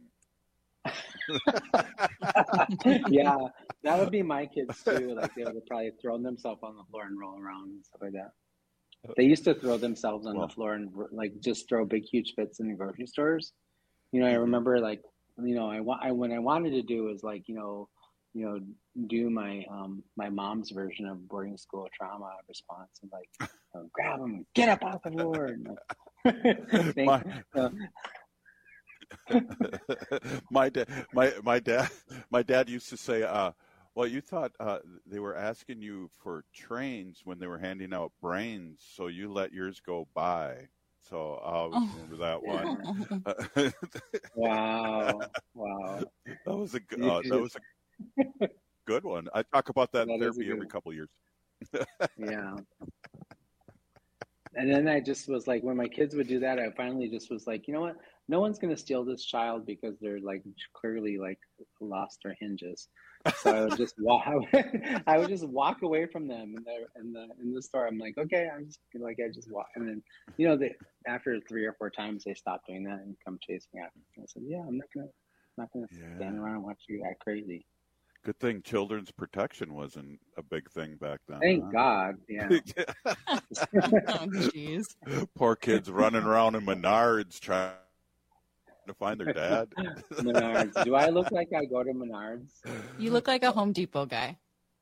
Yeah, that would be my kids too. Like they would have probably thrown themselves on the floor and roll around and stuff like that. They used to throw themselves on well, the floor and like just throw big, huge fits in the grocery stores. You know, I remember like, you know, I, I when I wanted to do is like, you know, you know, do my um my mom's version of boarding school trauma response and like you know, grab them, and get up off the floor. And, like, they, my, uh, my dad, my my dad, my dad used to say, uh, "Well, you thought uh, they were asking you for trains when they were handing out brains, so you let yours go by." So I always oh. remember that one. Wow! Wow! That was a good. Uh, that was a good one. I talk about that, that in therapy every couple of years. Yeah. And then I just was like, when my kids would do that, I finally just was like, you know what? No one's going to steal this child because they're like clearly like lost their hinges. So I would just walk. I would just walk away from them in the in the in the store. I'm like, okay, I'm just like I just walk, and then you know, they, after three or four times, they stopped doing that and come chase me after. And I said, yeah, I'm not gonna, I'm not gonna yeah. stand around and watch you act crazy. Good thing children's protection wasn't a big thing back then. Thank huh? God, yeah. Oh, jeez. Poor kids running around in Menards trying to find their dad. Menards. Do I look like I go to Menards? You look like a Home Depot guy.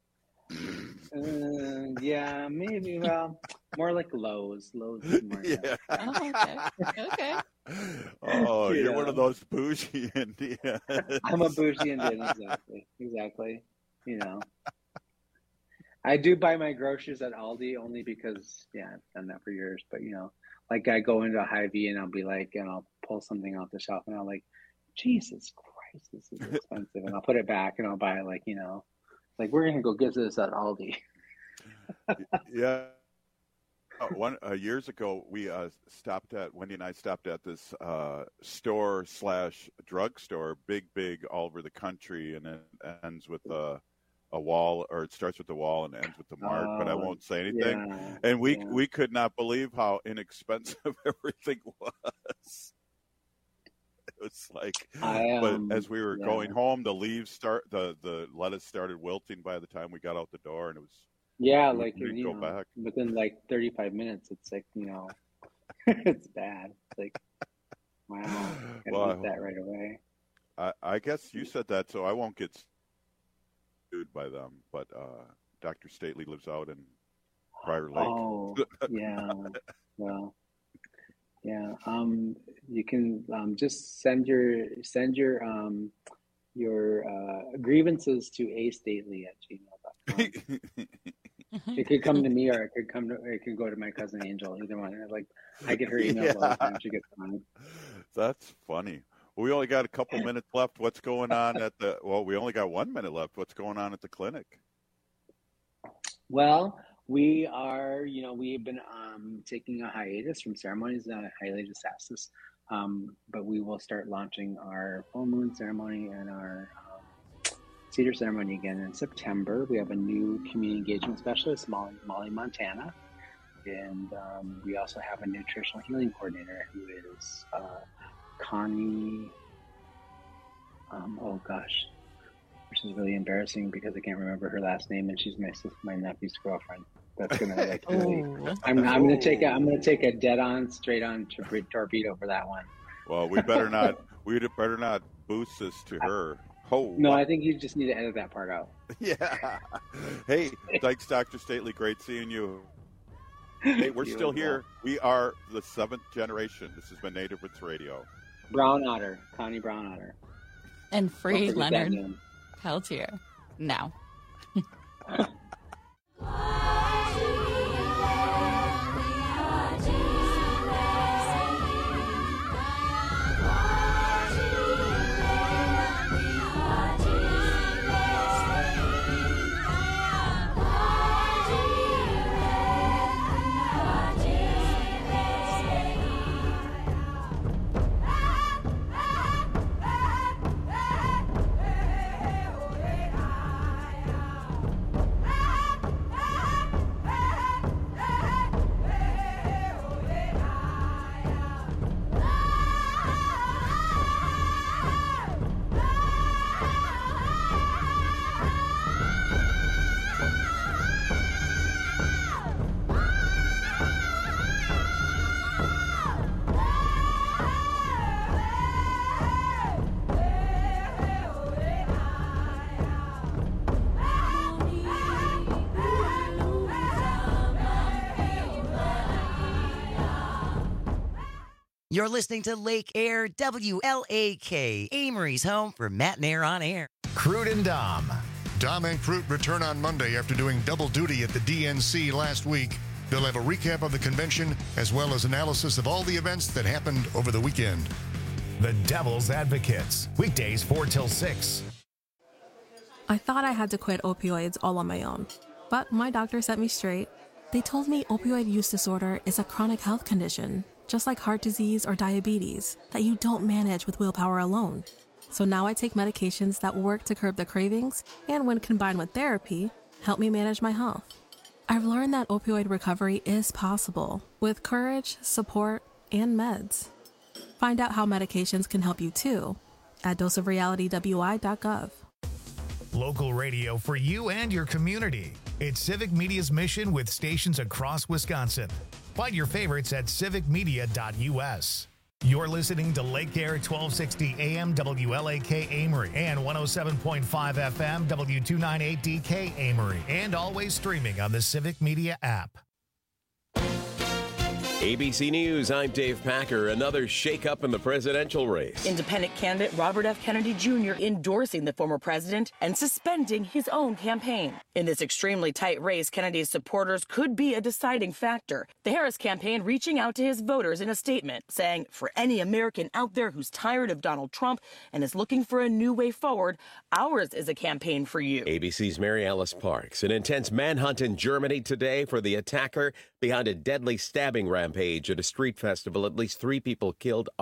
Uh, yeah, maybe. Well, more like Lowe's. Lowe's is more. Yeah. Oh, okay. Okay. Oh, You you're know. one of those bougie Indians. I'm a bougie Indian, exactly. Exactly. You know. I do buy my groceries at Aldi only because, yeah, I've done that for years. But, you know, like I go into a Hy-Vee and I'll be like, and I'll pull something off the shelf and I'm like, Jesus Christ, this is expensive. And I'll put it back and I'll buy it like, you know, like we're going to go get this at Aldi. Yeah. Uh, one uh, years ago, we uh, stopped at Wendy and I stopped at this uh, store slash drugstore, big, big, all over the country, and it ends with a, a wall, or it starts with the wall and ends with the mark. Oh, but I won't say anything. Yeah, and we yeah. we could not believe how inexpensive everything was. It was like, I, um, but as we were yeah. going home, the leaves start, the the lettuce started wilting by the time we got out the door, and it was. Yeah, we, like, we you go know, back. within like thirty-five minutes, it's like, you know, it's bad. It's like, wow, gotta Well, eat that right away. I, I guess you said that, so I won't get sued by them. But uh, Doctor Stately lives out in Prior Lake. Oh, yeah. Well, yeah. Um, you can um, just send your send your um, your uh, grievances to a stately at gmail dot com. It could come to me, or it could come to, or it could go to my cousin Angel. Either one. Like, I get her emails Yeah. all the time. She gets mine. That's funny. We only got a couple minutes left. What's going on at the? Well, we only got one minute left. What's going on at the clinic? Well, we are, you know, we've been um, taking a hiatus from ceremonies, uh, hiatus astis, um, but we will start launching our full moon ceremony and our um, cedar ceremony again in September. We have a new community engagement specialist, Molly, Molly Montana, and um, we also have a nutritional healing coordinator who is uh, Connie. Um, oh gosh. Which is really embarrassing because I can't remember her last name, and she's my sis- my nephew's girlfriend. That's gonna like really. I'm I'm gonna take a I'm gonna take a dead on straight on tor- torpedo for that one. Well, we better not. We better not boost this to her. Oh No, I think you just need to edit that part out. Yeah. Hey, thanks, Doctor Stately. Great seeing you. Hey, we're You still as here. We are the seventh generation. This has been Native Roots Radio. Brown Otter, Connie Brown Otter, And free Don't forget that Leonard name. Peltier. Now. You're listening to Lake Air W L A K, Amory's home for Matt and Air on Air. Crude and Dom. Dom and Crute return on Monday after doing double duty at the D N C last week. They'll have a recap of the convention as well as analysis of all the events that happened over the weekend. The Devil's Advocates. Weekdays four till six. I thought I had to quit opioids all on my own, but my doctor set me straight. They told me opioid use disorder is a chronic health condition, just like heart disease or diabetes, that you don't manage with willpower alone. So now I take medications that work to curb the cravings and, when combined with therapy, help me manage my health. I've learned that opioid recovery is possible with courage, support, and meds. Find out how medications can help you too at dose of reality w i dot gov. Local radio for you and your community. It's Civic Media's mission with stations across Wisconsin. Find your favorites at civic media dot u s. You're listening to Lake Air twelve sixty A M W L A K Amory and one oh seven point five F M W two ninety-eight D K Amory, and always streaming on the Civic Media app. A B C News, I'm Dave Packer. Another shakeup in the presidential race. Independent candidate Robert F. Kennedy Junior endorsing the former president and suspending his own campaign. In this extremely tight race, Kennedy's supporters could be a deciding factor. The Harris campaign reaching out to his voters in a statement saying, for any American out there who's tired of Donald Trump and is looking for a new way forward, ours is a campaign for you. A B C's Mary Alice Parks. An intense manhunt in Germany today for the attacker behind a deadly stabbing rampage at a street festival. At least three people killed.